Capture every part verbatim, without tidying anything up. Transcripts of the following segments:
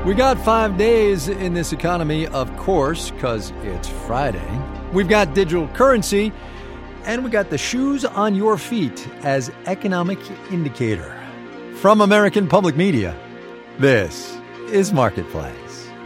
We got five days in this economy, of course, because it's Friday. We've got digital currency, and we got the shoes on your feet as economic indicator. From American Public Media, this is Marketplace.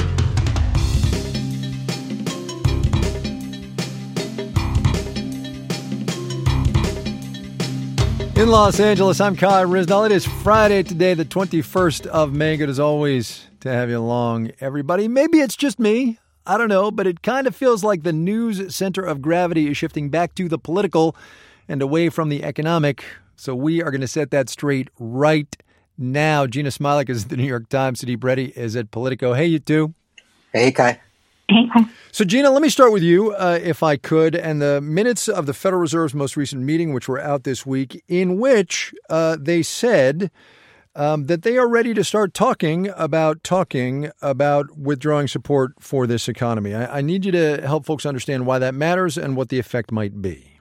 In Los Angeles, I'm Kai Ryssdal. It is Friday today, the twenty-first of May. Good as always to have you along, everybody. Maybe it's just me. I don't know, but it kind of feels like the news center of gravity is shifting back to the political and away from the economic. So we are going to set that straight right now. Gina Smilik is at the New York Times. Sudeep Reddy is at Politico. Hey, you two. Hey, Kai. Hey, Kai. So, Gina, let me start with you, uh, if I could, and the minutes of the Federal Reserve's most recent meeting, which were out this week, in which uh, they said um, that they are ready to start talking about talking about withdrawing support for this economy. I, I need you to help folks understand why that matters and what the effect might be.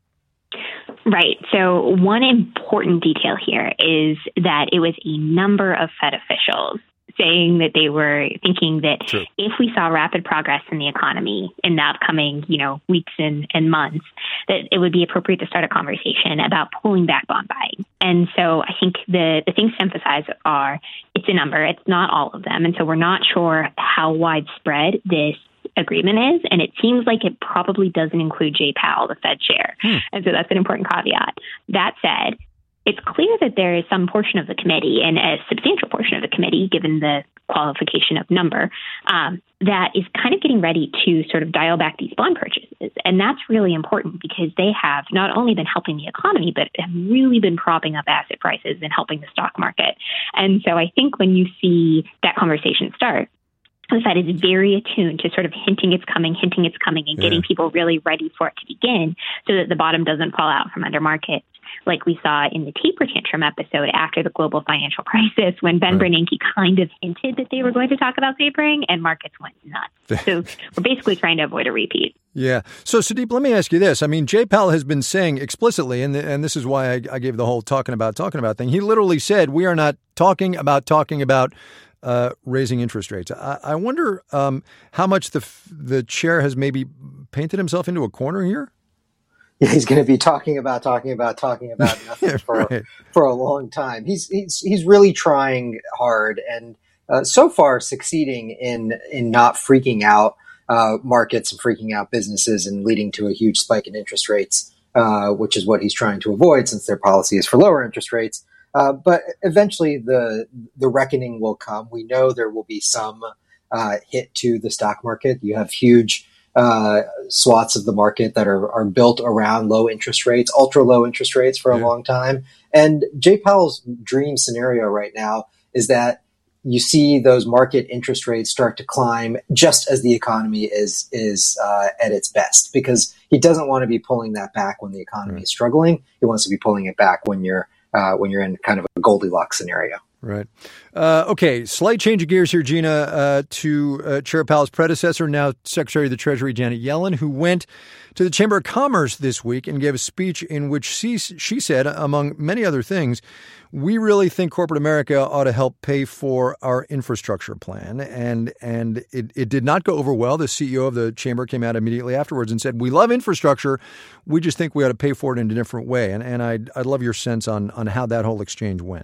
Right. So one important detail here is that it was a number of Fed officials saying that they were thinking that True. If we saw rapid progress in the economy in the upcoming, you know, weeks and, and months, that it would be appropriate to start a conversation about pulling back bond buying. And so I think the, the things to emphasize are it's a number, it's not all of them. And so we're not sure how widespread this agreement is. And it seems like it probably doesn't include Jay Powell, the Fed chair. Hmm. And so that's an important caveat. That said, it's clear that there is some portion of the committee, and a substantial portion of the committee, given the qualification of number, um, that is kind of getting ready to sort of dial back these bond purchases. And that's really important because they have not only been helping the economy, but have really been propping up asset prices and helping the stock market. And so I think when you see that conversation start, the Fed is very attuned to sort of hinting it's coming, hinting it's coming, and getting yeah. people really ready for it to begin so that the bottom doesn't fall out from under markets, like we saw in the taper tantrum episode after the global financial crisis when Ben right. Bernanke kind of hinted that they were going to talk about tapering and markets went nuts. So we're basically trying to avoid a repeat. Yeah. So, Sudeep, let me ask you this. I mean, Jay Powell has been saying explicitly, and, the, and this is why I, I gave the whole talking about, talking about thing. He literally said, we are not talking about talking about Uh, raising interest rates. I, I wonder um, how much the the chair has maybe painted himself into a corner here. Yeah, he's going to be talking about talking about talking about nothing for right. for a long time. He's he's he's really trying hard and uh, so far succeeding in in not freaking out uh, markets and freaking out businesses and leading to a huge spike in interest rates, uh, which is what he's trying to avoid since their policy is for lower interest rates. Uh, but eventually the the reckoning will come. We know there will be some uh, hit to the stock market. You have huge uh, swaths of the market that are, are built around low interest rates, ultra low interest rates for a yeah. long time. And Jay Powell's dream scenario right now is that you see those market interest rates start to climb just as the economy is is uh, at its best, because he doesn't want to be pulling that back when the economy right. is struggling. He wants to be pulling it back when you're Uh, when you're in kind of a Goldilocks scenario. Right. Uh, okay. Slight change of gears here, Gina, uh, to uh, Chair Powell's predecessor, now Secretary of the Treasury, Janet Yellen, who went to the Chamber of Commerce this week and gave a speech in which she, she said, among many other things, we really think corporate America ought to help pay for our infrastructure plan. And and it, it did not go over well. The C E O of the chamber came out immediately afterwards and said, we love infrastructure. We just think we ought to pay for it in a different way. And and I'd, I'd love your sense on, on how that whole exchange went.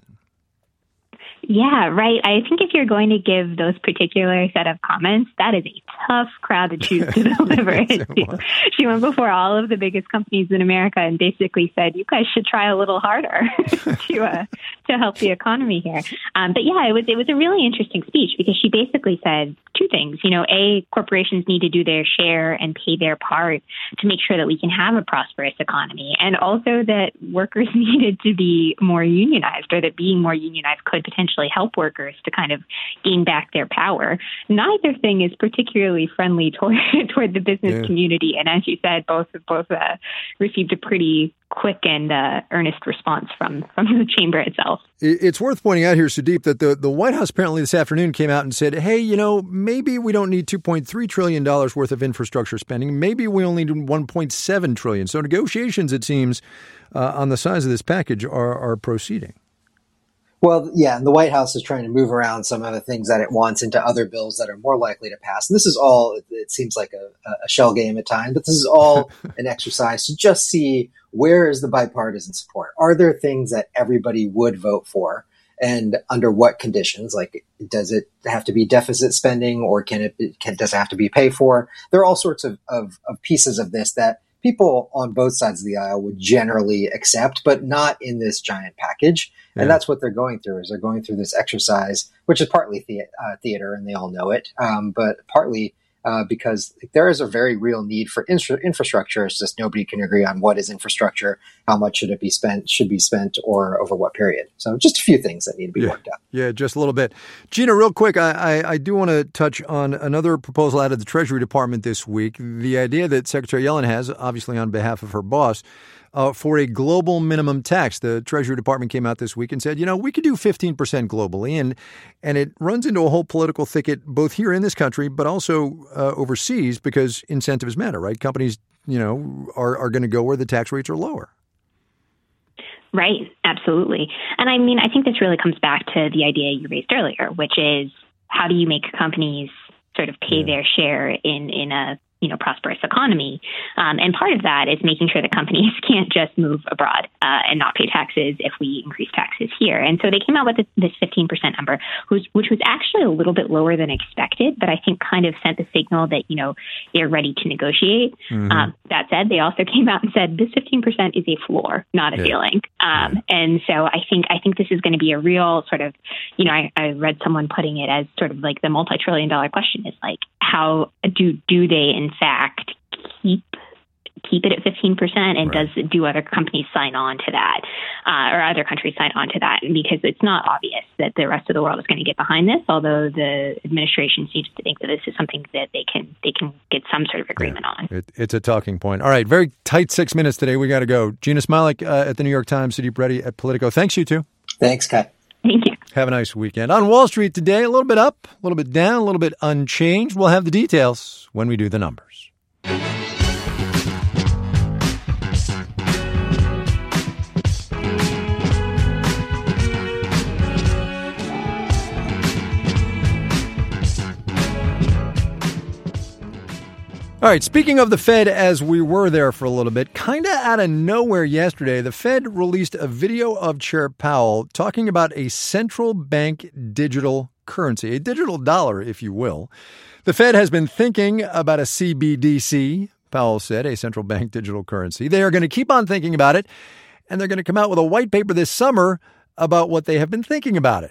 Yeah, right. I think if you're going to give those particular set of comments, that is a tough crowd to choose to deliver it to. She went before all of the biggest companies in America and basically said, you guys should try a little harder to uh, to help the economy here. Um, but yeah, it was it was a really interesting speech because she basically said two things. You know, A, corporations need to do their share and pay their part to make sure that we can have a prosperous economy, and also that workers needed to be more unionized, or that being more unionized could potentially help workers to kind of gain back their power. Neither thing is particularly friendly toward toward the business yeah. community, and as you said, both both uh, received a pretty quick and uh, earnest response from from the chamber itself. It's worth pointing out here, Sudeep, that the, the White House apparently this afternoon came out and said, hey, you know, maybe we don't need two point three trillion dollars worth of infrastructure spending. Maybe we only need one point seven trillion dollars. So negotiations, it seems, uh, on the size of this package are, are proceeding. Well, yeah, and the White House is trying to move around some of the things that it wants into other bills that are more likely to pass. And this is all, it seems like a, a shell game at times, but this is all an exercise to just see where is the bipartisan support. Are there things that everybody would vote for? And under what conditions? Like, does it have to be deficit spending, or can it be, can, does it have to be paid for? There are all sorts of, of, of pieces of this that people on both sides of the aisle would generally accept, but not in this giant package. Yeah. And that's what they're going through, is they're going through this exercise, which is partly the, uh, theater, and they all know it, um, but partly uh, because there is a very real need for infra- infrastructure. It's just nobody can agree on what is infrastructure, how much should it be spent, should be spent, or over what period. So just a few things that need to be yeah. worked out. Yeah, just a little bit. Gina, real quick, I, I, I do want to touch on another proposal out of the Treasury Department this week. The idea that Secretary Yellen has, obviously on behalf of her boss, Uh, for a global minimum tax. The Treasury Department came out this week and said, you know, we could do fifteen percent globally. And and it runs into a whole political thicket, both here in this country, but also uh, overseas, because incentives matter, right? Companies, you know, are, are going to go where the tax rates are lower. Right. Absolutely. And I mean, I think this really comes back to the idea you raised earlier, which is how do you make companies sort of pay yeah. their share in, in a you know, prosperous economy. Um, and part of that is making sure that companies can't just move abroad uh, and not pay taxes if we increase taxes here. And so they came out with this, this fifteen percent number, which, which was actually a little bit lower than expected, but I think kind of sent the signal that, you know, they're ready to negotiate. Mm-hmm. Um, that said, they also came out and said this fifteen percent is a floor, not a yeah. ceiling. Um, yeah. And so I think I think this is going to be a real sort of, you know, I, I read someone putting it as sort of like the multi-trillion dollar question is like, how do do they in fact keep keep it at fifteen percent, and right. does do other companies sign on to that, uh, or other countries sign on to that? And because it's not obvious that the rest of the world is going to get behind this, although the administration seems to think that this is something that they can they can get some sort of agreement yeah. on. It, it's a talking point. All right, very tight six minutes today. We got to go. Gina Smialek uh, at the New York Times, Sudeep Reddy at Politico. Thanks, you two. Thanks, Kai. Thank you. Have a nice weekend. On Wall Street today, a little bit up, a little bit down, a little bit unchanged. We'll have the details when we do the numbers. All right, speaking of the Fed, as we were there for a little bit, kind of out of nowhere yesterday, the Fed released a video of Chair Powell talking about a central bank digital currency, a digital dollar, if you will. The Fed has been thinking about a C B D C, Powell said, a central bank digital currency. They are going to keep on thinking about it, and they're going to come out with a white paper this summer about what they have been thinking about it.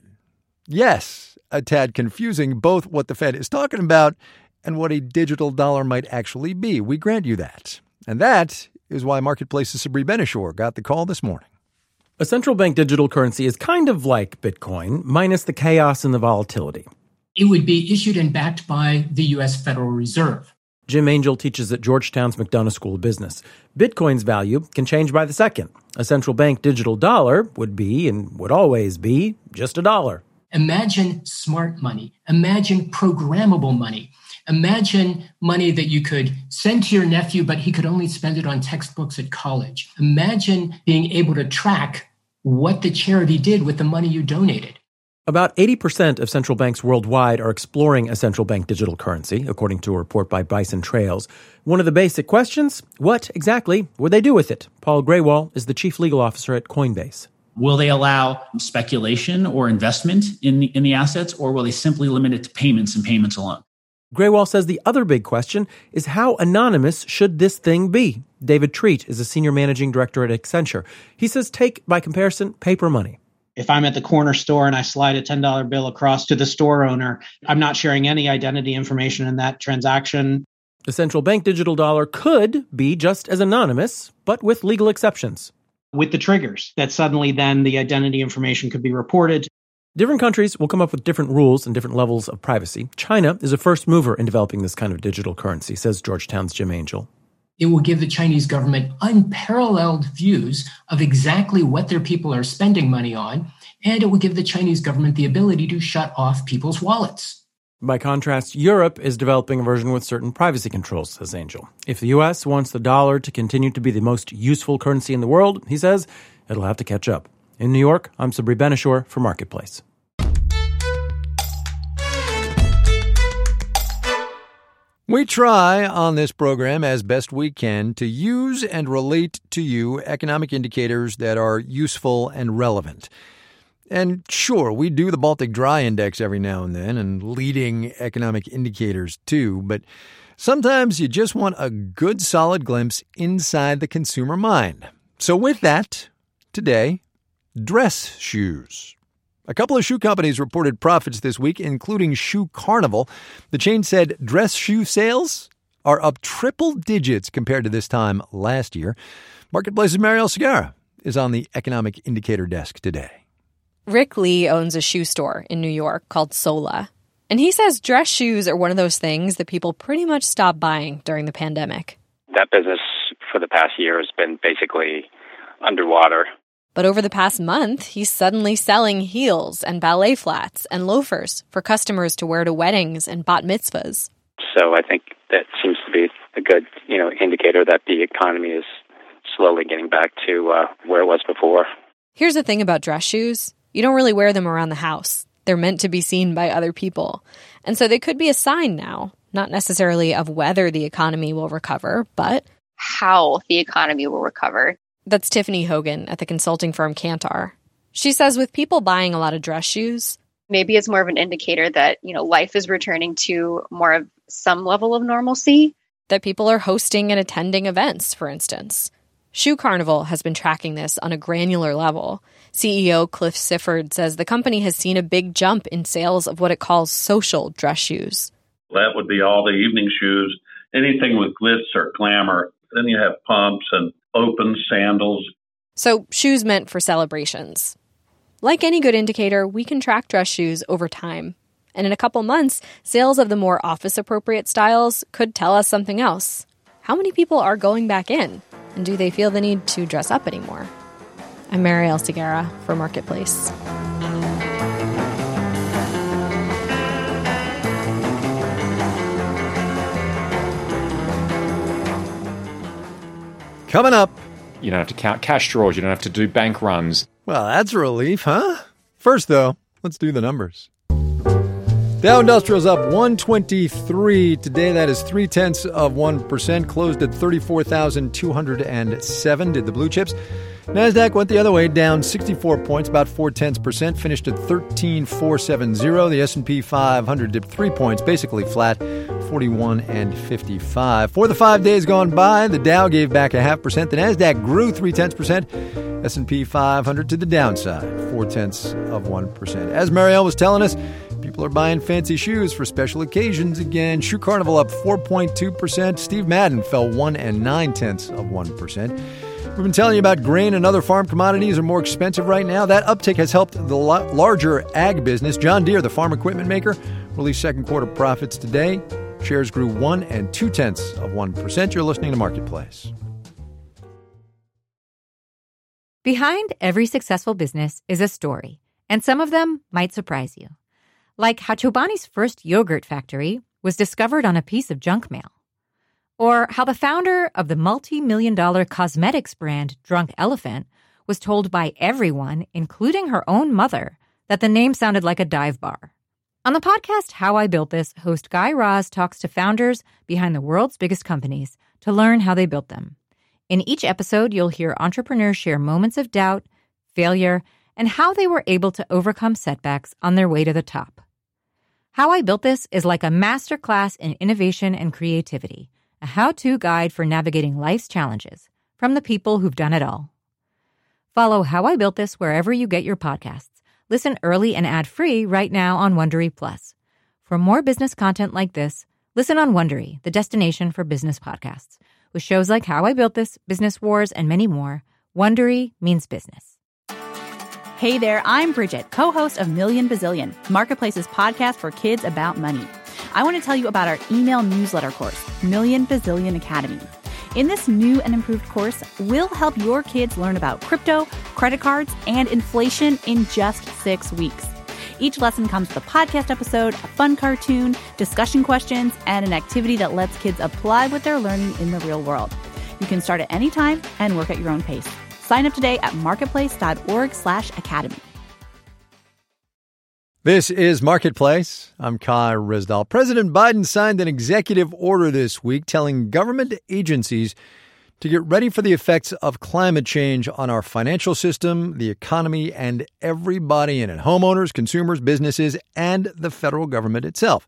Yes, a tad confusing, both what the Fed is talking about and what a digital dollar might actually be. We grant you that. And that is why Marketplace's Sabri Benishore got the call this morning. A central bank digital currency is kind of like Bitcoin, minus the chaos and the volatility. It would be issued and backed by the U S Federal Reserve. Jim Angel teaches at Georgetown's McDonough School of Business. Bitcoin's value can change by the second. A central bank digital dollar would be, and would always be, just a dollar. Imagine smart money. Imagine programmable money. Imagine money that you could send to your nephew, but he could only spend it on textbooks at college. Imagine being able to track what the charity did with the money you donated. About eighty percent of central banks worldwide are exploring a central bank digital currency, according to a report by Bison Trails. One of the basic questions, what exactly would they do with it? Paul Graywall is the chief legal officer at Coinbase. Will they allow speculation or investment in the, in the assets, or will they simply limit it to payments and payments alone? Graywall says the other big question is how anonymous should this thing be? David Treat is a senior managing director at Accenture. He says take, by comparison, paper money. If I'm at the corner store and I slide a ten dollar bill across to the store owner, I'm not sharing any identity information in that transaction. The central bank digital dollar could be just as anonymous, but with legal exceptions. With the triggers, that suddenly then the identity information could be reported. Different countries will come up with different rules and different levels of privacy. China is a first mover in developing this kind of digital currency, says Georgetown's Jim Angel. It will give the Chinese government unparalleled views of exactly what their people are spending money on, and it will give the Chinese government the ability to shut off people's wallets. By contrast, Europe is developing a version with certain privacy controls, says Angel. If the U S wants the dollar to continue to be the most useful currency in the world, he says, it'll have to catch up. In New York, I'm Sabri Benishore for Marketplace. We try on this program as best we can to use and relate to you economic indicators that are useful and relevant. And sure, we do the Baltic Dry Index every now and then and leading economic indicators too, but sometimes you just want a good solid glimpse inside the consumer mind. So with that, today, dress shoes. A couple of shoe companies reported profits this week, including Shoe Carnival. The chain said dress shoe sales are up triple digits compared to this time last year. Marketplace's Marielle Segarra is on the economic indicator desk today. Rick Lee owns a shoe store in New York called Sola. And he says dress shoes are one of those things that people pretty much stopped buying during the pandemic. That business for the past year has been basically underwater. But over the past month, he's suddenly selling heels and ballet flats and loafers for customers to wear to weddings and bat mitzvahs. So I think that seems to be a good, you know, indicator that the economy is slowly getting back to uh, where it was before. Here's the thing about dress shoes. You don't really wear them around the house. They're meant to be seen by other people. And so they could be a sign now, not necessarily of whether the economy will recover, but how the economy will recover. That's Tiffany Hogan at the consulting firm Kantar. She says with people buying a lot of dress shoes, maybe it's more of an indicator that, you know, life is returning to more of some level of normalcy. That people are hosting and attending events, for instance. Shoe Carnival has been tracking this on a granular level. C E O Cliff Sifford says the company has seen a big jump in sales of what it calls social dress shoes. That would be all the evening shoes, anything with glitz or glamour. Then you have pumps and open sandals. So shoes meant for celebrations. Like any good indicator, we can track dress shoes over time. And in a couple months, sales of the more office-appropriate styles could tell us something else. How many people are going back in? And do they feel the need to dress up anymore? I'm Marielle Segarra for Marketplace. Coming up. You don't have to count cash draws. You don't have to do bank runs. Well, that's a relief, huh? First, though, let's do the numbers. Dow Industrial's up one twenty-three. Today, that is three-tenths of one percent. Closed at thirty-four thousand two hundred seven, did the blue chips. NASDAQ went the other way, down sixty-four points, about four-tenths percent, finished at thirteen thousand four hundred seventy. The S and P five hundred dipped three points, basically flat, forty-one and fifty-five. For the five days gone by, the Dow gave back a half percent. The NASDAQ grew three-tenths percent. S and P five hundred to the downside, four-tenths of one percent. As Marielle was telling us, people are buying fancy shoes for special occasions again. Shoe Carnival up four point two percent. Steve Madden fell one and nine-tenths of one percent. We've been telling you about grain and other farm commodities are more expensive right now. That uptick has helped the larger ag business. John Deere, the farm equipment maker, released second quarter profits today. Shares grew one and two-tenths of one percent. You're listening to Marketplace. Behind every successful business is a story, and some of them might surprise you. Like how Chobani's first yogurt factory was discovered on a piece of junk mail. Or how the founder of the multi-million dollar cosmetics brand Drunk Elephant was told by everyone, including her own mother, that the name sounded like a dive bar. On the podcast How I Built This, host Guy Raz talks to founders behind the world's biggest companies to learn how they built them. In each episode, you'll hear entrepreneurs share moments of doubt, failure, and how they were able to overcome setbacks on their way to the top. How I Built This is like a masterclass in innovation and creativity, a how-to guide for navigating life's challenges from the people who've done it all. Follow How I Built This wherever you get your podcasts. Listen early and ad-free right now on Wondery Plus. For more business content like this, listen on Wondery, the destination for business podcasts. With shows like How I Built This, Business Wars, and many more, Wondery means business. Hey there, I'm Bridget, co-host of Million Bazillion, Marketplace's podcast for kids about money. I want to tell you about our email newsletter course, Million Bazillion Academy. In this new and improved course, we'll help your kids learn about crypto, credit cards, and inflation in just six weeks. Each lesson comes with a podcast episode, a fun cartoon, discussion questions, and an activity that lets kids apply what they're learning in the real world. You can start at any time and work at your own pace. Sign up today at marketplace.org slash academy. This is Marketplace. I'm Kai Ryssdal. President Biden signed an executive order this week telling government agencies to get ready for the effects of climate change on our financial system, the economy, and everybody in it. Homeowners, consumers, businesses, and the federal government itself.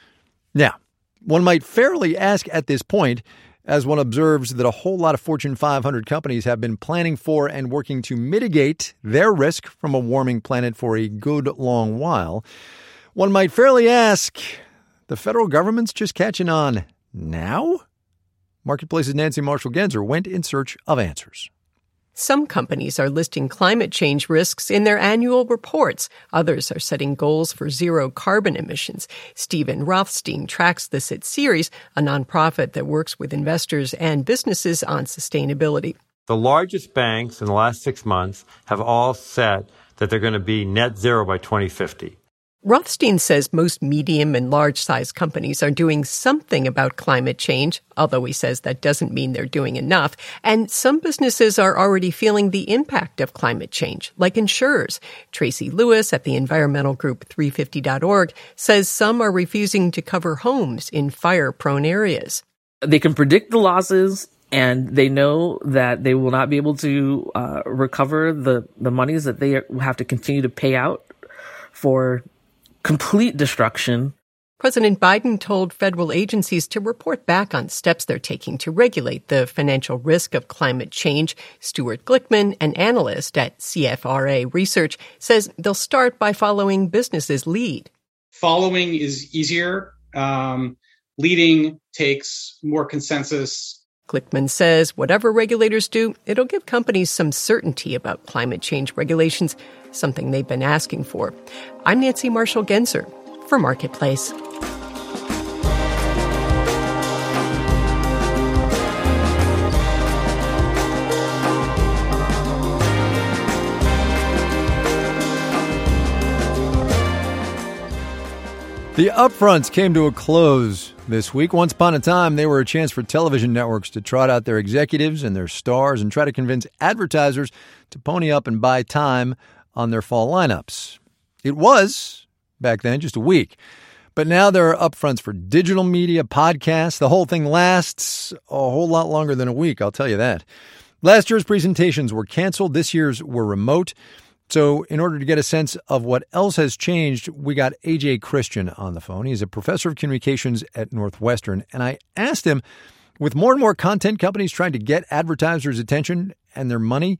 Now, one might fairly ask at this point, as one observes that a whole lot of Fortune five hundred companies have been planning for and working to mitigate their risk from a warming planet for a good long while, one might fairly ask, the federal government's just catching on now? Marketplace's Nancy Marshall-Genzer went in search of answers. Some companies are listing climate change risks in their annual reports. Others are setting goals for zero carbon emissions. Stephen Rothstein tracks this at Ceres, a nonprofit that works with investors and businesses on sustainability. The largest banks in the last six months have all said that they're going to be net zero by twenty fifty. Rothstein says most medium and large-sized companies are doing something about climate change, although he says that doesn't mean they're doing enough. And some businesses are already feeling the impact of climate change, like insurers. Tracy Lewis at the environmental group three fifty dot org says some are refusing to cover homes in fire-prone areas. They can predict the losses, and they know that they will not be able to uh, recover the, the monies that they have to continue to pay out for complete destruction. President Biden told federal agencies to report back on steps they're taking to regulate the financial risk of climate change. Stuart Glickman, an analyst at C F R A Research, says they'll start by following businesses' lead. Following is easier. Um, leading takes more consensus. Glickman says whatever regulators do, it'll give companies some certainty about climate change regulations, something they've been asking for. I'm Nancy Marshall-Genzer for Marketplace. The upfronts came to a close this week. Once upon a time, they were a chance for television networks to trot out their executives and their stars and try to convince advertisers to pony up and buy time on their fall lineups. It was, back then, just a week. But now there are upfronts for digital media, podcasts. The whole thing lasts a whole lot longer than a week, I'll tell you that. Last year's presentations were canceled. This year's were remote. So in order to get a sense of what else has changed, we got A J Christian on the phone. He's a professor of communications at Northwestern. And I asked him, with more and more content companies trying to get advertisers' attention and their money,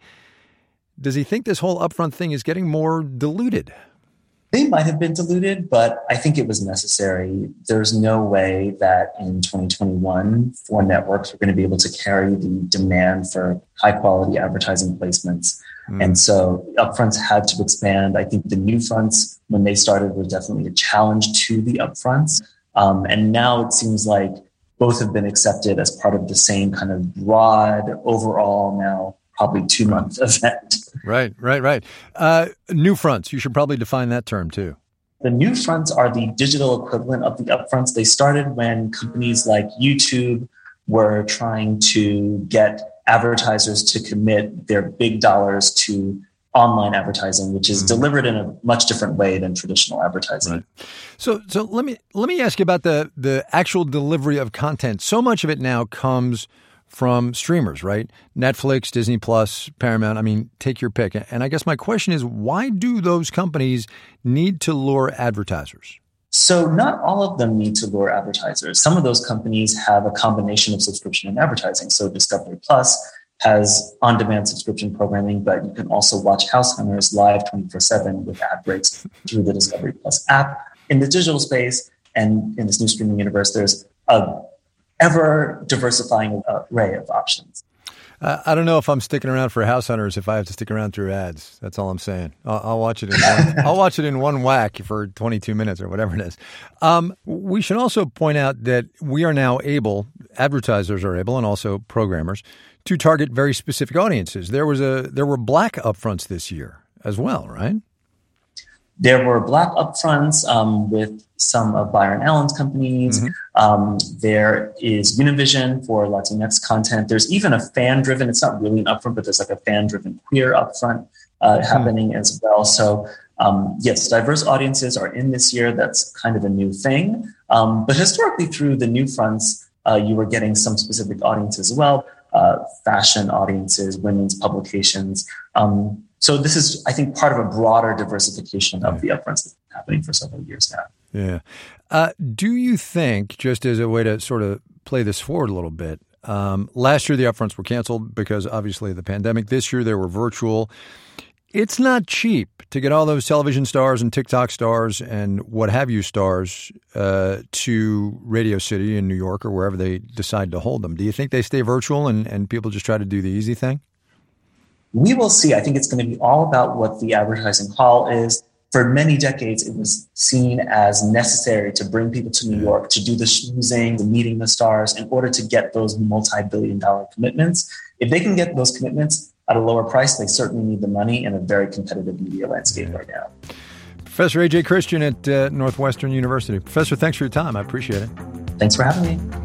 does he think this whole upfront thing is getting more diluted? They might have been diluted, but I think it was necessary. There's no way that in twenty twenty-one, foreign networks were going to be able to carry the demand for high-quality advertising placements. Mm. And so upfronts had to expand. I think the new fronts, when they started, were definitely a challenge to the upfronts. Um, and now it seems like both have been accepted as part of the same kind of broad, overall, now probably two-month event. Right, right, right. Uh, new fronts, you should probably define that term too. The new fronts are the digital equivalent of the upfronts. They started when companies like YouTube were trying to get advertisers to commit their big dollars to online advertising, which is mm-hmm. delivered in a much different way than traditional advertising. Right. So, so let me let me ask you about the the actual delivery of content. So much of it now comes from streamers, right? Netflix, Disney Plus, Paramount. I mean, take your pick. And I guess my question is, why do those companies need to lure advertisers? So not all of them need to lure advertisers. Some of those companies have a combination of subscription and advertising. So Discovery Plus has on-demand subscription programming, but you can also watch House Hunters live twenty-four seven with ad breaks through the Discovery Plus app. In the digital space and in this new streaming universe, there's a ever diversifying array of options. Uh, I don't know if I'm sticking around for House Hunters if I have to stick around through ads. That's all I'm saying. I'll, I'll watch it in one, I'll watch it in one whack for twenty-two minutes or whatever it is. Um, we should also point out that we are now able, advertisers are able, and also programmers, to target very specific audiences. There was a there were black upfronts this year as well, right? There were Black upfronts um, with some of Byron Allen's companies. Mm-hmm. Um, there is Univision for Latinx content. There's even a fan-driven, it's not really an upfront, but there's like a fan-driven queer upfront uh, mm-hmm. happening as well. So um, yes, diverse audiences are in this year. That's kind of a new thing. Um, but historically through the new fronts, uh, you were getting some specific audiences as well, uh, fashion audiences, women's publications. Um, so this is, I think, part of a broader diversification of the upfronts that's been happening for several years now. Yeah. Uh, do you think, just as a way to sort of play this forward a little bit, um, last year the upfronts were canceled because obviously of the pandemic. This year they were virtual. It's not cheap to get all those television stars and TikTok stars and what have you stars uh, to Radio City in New York or wherever they decide to hold them. Do you think they stay virtual and, and people just try to do the easy thing? We will see. I think it's going to be all about what the advertising call is. For many decades, it was seen as necessary to bring people to New York to do the schmoozing, the meeting the stars in order to get those multi-billion dollar commitments. If they can get those commitments at a lower price, they certainly need the money in a very competitive media landscape yeah. right now. Professor A J Christian at uh, Northwestern University. Professor, thanks for your time. I appreciate it. Thanks for having me.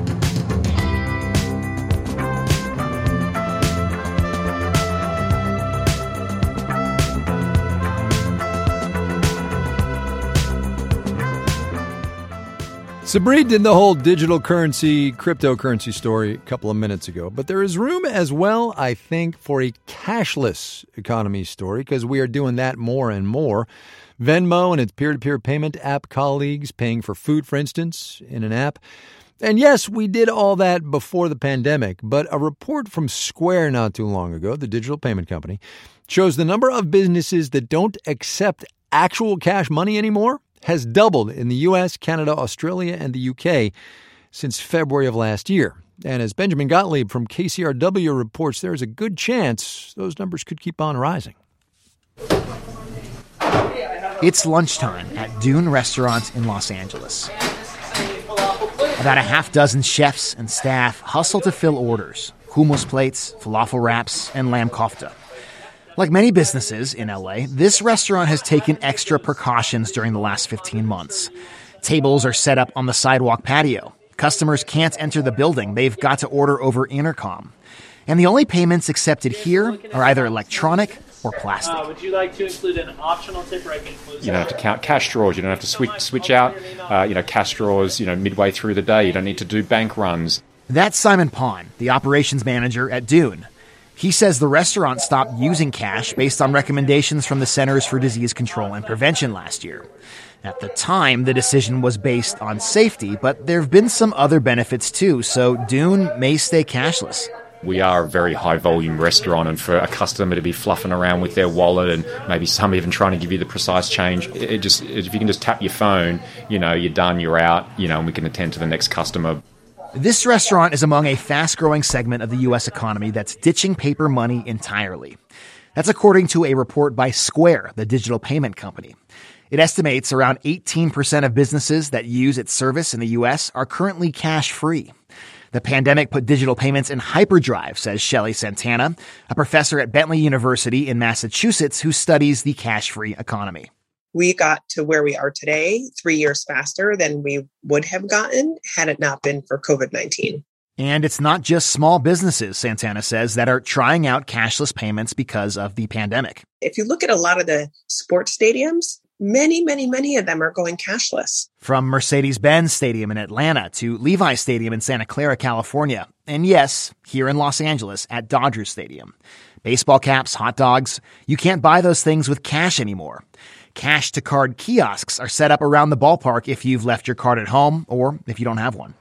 Sabri did the whole digital currency, cryptocurrency story a couple of minutes ago. But there is room as well, I think, for a cashless economy story because we are doing that more and more. Venmo and its peer-to-peer payment app colleagues paying for food, for instance, in an app. And yes, we did all that before the pandemic, but a report from Square not too long ago, the digital payment company, shows the number of businesses that don't accept actual cash money anymore has doubled in the U S, Canada, Australia, and the U K since February of last year. And as Benjamin Gottlieb from K C R W reports, there is a good chance those numbers could keep on rising. It's lunchtime at Dune Restaurant in Los Angeles. About a half dozen chefs and staff hustle to fill orders, hummus plates, falafel wraps, and lamb kofta. Like many businesses in L A, this restaurant has taken extra precautions during the last fifteen months. Tables are set up on the sidewalk patio. Customers can't enter the building. They've got to order over intercom. And the only payments accepted here are either electronic or plastic. Uh, would you like to include an optional tip or I can include You don't have to count cash draws. You don't have to switch switch out, uh, you know, cash draws, you know, midway through the day. You don't need to do bank runs. That's Simon Pon, the operations manager at Dune. He says the restaurant stopped using cash based on recommendations from the Centers for Disease Control and Prevention last year. At the time, the decision was based on safety, but there have been some other benefits too, so Dune may stay cashless. We are a very high-volume restaurant, and for a customer to be fluffing around with their wallet and maybe some even trying to give you the precise change, it just if you can just tap your phone, you know, you're done, you're out, you know, and we can attend to the next customer. This restaurant is among a fast-growing segment of the U S economy that's ditching paper money entirely. That's according to a report by Square, the digital payment company. It estimates around eighteen percent of businesses that use its service in the U S are currently cash-free. The pandemic put digital payments in hyperdrive, says Shelley Santana, a professor at Bentley University in Massachusetts who studies the cash-free economy. We got to where we are today three years faster than we would have gotten had it not been for covid nineteen. And it's not just small businesses, Santana says, that are trying out cashless payments because of the pandemic. If you look at a lot of the sports stadiums, many, many, many of them are going cashless. From Mercedes-Benz Stadium in Atlanta to Levi Stadium in Santa Clara, California. And yes, here in Los Angeles at Dodger Stadium. Baseball caps, hot dogs, you can't buy those things with cash anymore. Cash-to-card kiosks are set up around the ballpark if you've left your card at home or if you don't have one.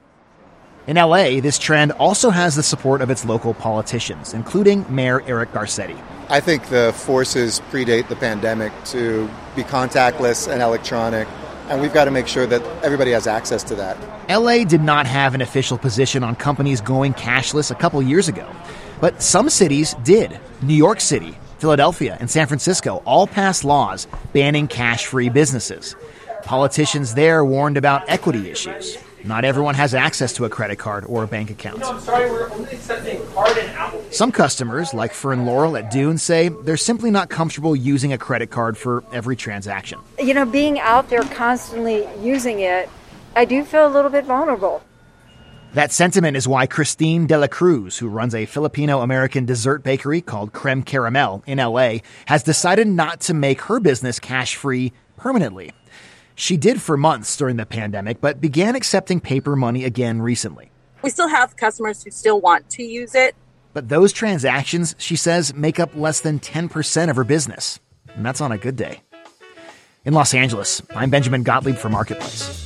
In L A, this trend also has the support of its local politicians, including Mayor Eric Garcetti. I think the forces predate the pandemic to be contactless and electronic, and we've got to make sure that everybody has access to that. L A did not have an official position on companies going cashless a couple years ago, but some cities did. New York City, Philadelphia, and San Francisco all passed laws banning cash-free businesses. Politicians there warned about equity issues. Not everyone has access to a credit card or a bank account. No, I'm sorry, we're only accepting card and Apple Pay. Some customers, like Fern Laurel at Dune, say they're simply not comfortable using a credit card for every transaction. You know, being out there constantly using it, I do feel a little bit vulnerable. That sentiment is why Christine De La Cruz, who runs a Filipino-American dessert bakery called Creme Caramel in L A, has decided not to make her business cash-free permanently. She did for months during the pandemic, but began accepting paper money again recently. We still have customers who still want to use it. But those transactions, she says, make up less than ten percent of her business. And that's on a good day. In Los Angeles, I'm Benjamin Gottlieb for Marketplace.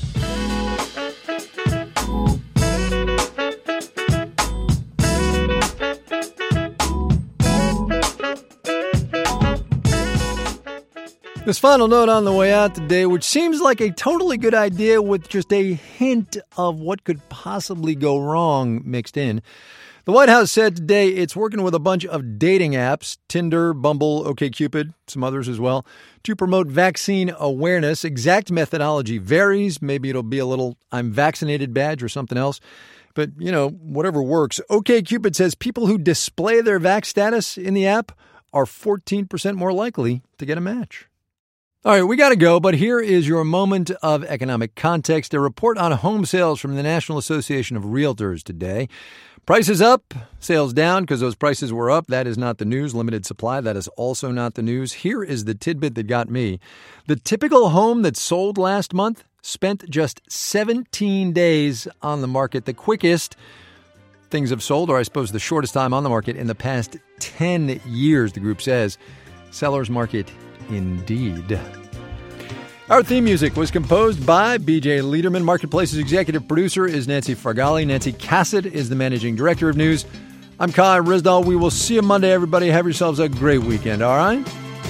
This final note on the way out today, which seems like a totally good idea with just a hint of what could possibly go wrong mixed in. The White House said today it's working with a bunch of dating apps, Tinder, Bumble, OkCupid, some others as well, to promote vaccine awareness. Exact methodology varies. Maybe it'll be a little I'm vaccinated badge or something else. But, you know, whatever works. OkCupid says people who display their vax status in the app are fourteen percent more likely to get a match. All right, we got to go, but here is your moment of economic context. A report on home sales from the National Association of Realtors today. Prices up, sales down because those prices were up. That is not the news. Limited supply, that is also not the news. Here is the tidbit that got me. The typical home that sold last month spent just seventeen days on the market. The quickest things have sold, or I suppose the shortest time on the market in the past ten years, the group says. Seller's market indeed. Our theme music was composed by B J Liederman. Marketplace's executive producer is Nancy Fargali. Nancy Cassett is the managing director of news. I'm Kai Rizdal. We will see you Monday, everybody. Have yourselves a great weekend, all right?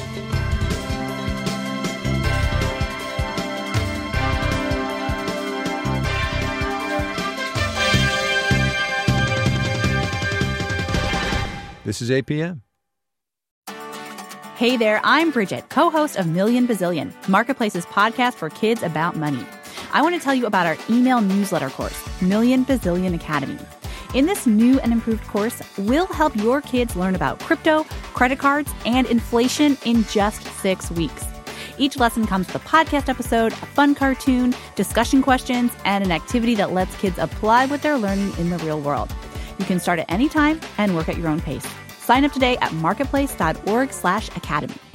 This is A P M. Hey there, I'm Bridget, co-host of Million Bazillion, Marketplace's podcast for kids about money. I want to tell you about our email newsletter course, Million Bazillion Academy. In this new and improved course, we'll help your kids learn about crypto, credit cards, and inflation in just six weeks. Each lesson comes with a podcast episode, a fun cartoon, discussion questions, and an activity that lets kids apply what they're learning in the real world. You can start at any time and work at your own pace. Sign up today at marketplace.org slash academy.